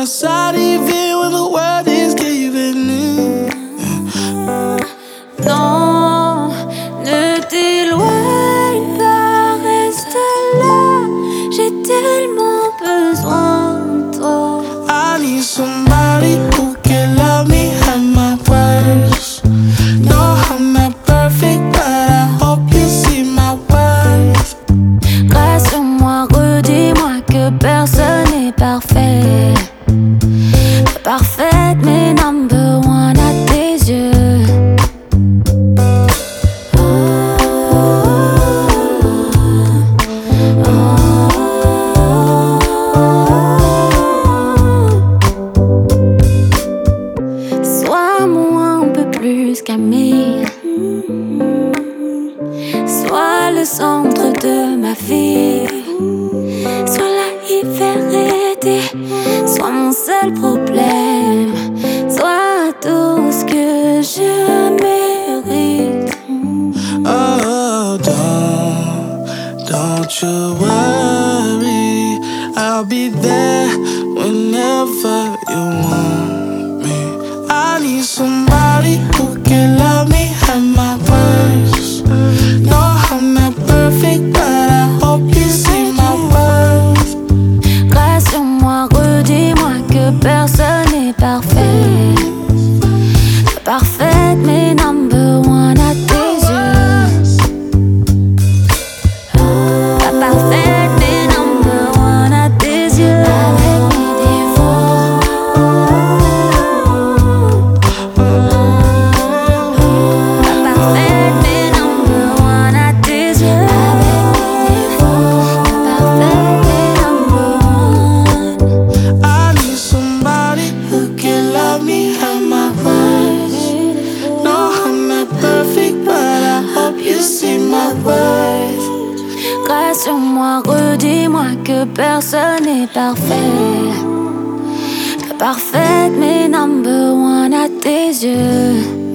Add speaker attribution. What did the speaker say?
Speaker 1: laisse arriver when the world is giving in.
Speaker 2: Non, ne t'éloigne pas, reste là. J'ai tellement besoin de toi.
Speaker 1: I need somebody who can love me at my worst. No, I'm not perfect, but I hope you see my worth.
Speaker 2: Rassure-moi, redis-moi que personne n'est parfait. Pas parfaite, mais number one à tes yeux. Sois-moi un peu plus qu'ami. Sois le centre de ma vie. Sois la vérité. Sois mon seul problème. Sois tout ce que je mérite.
Speaker 1: Oh, don't you worry. I'll be there whenever you want me. I need somebody who can love me at my worst. No, I'm not perfect, but I hope you see my worth.
Speaker 2: Rassure-moi, redis-moi que personne n'est parfait. Pas parfaite, mais number one à tes yeux. Pas parfaite, mais number one à tes yeux. Avec mes défauts. Pas parfaite, mais number one à tes yeux. Avec mes défauts. Pas parfaite, mais number one.
Speaker 1: I need somebody who can love me at my worst. No, I'm not perfect, but I hope you see my worth.
Speaker 2: Rassure-moi, redis-moi que personne n'est parfait. Pas parfaite, mais number one à tes yeux.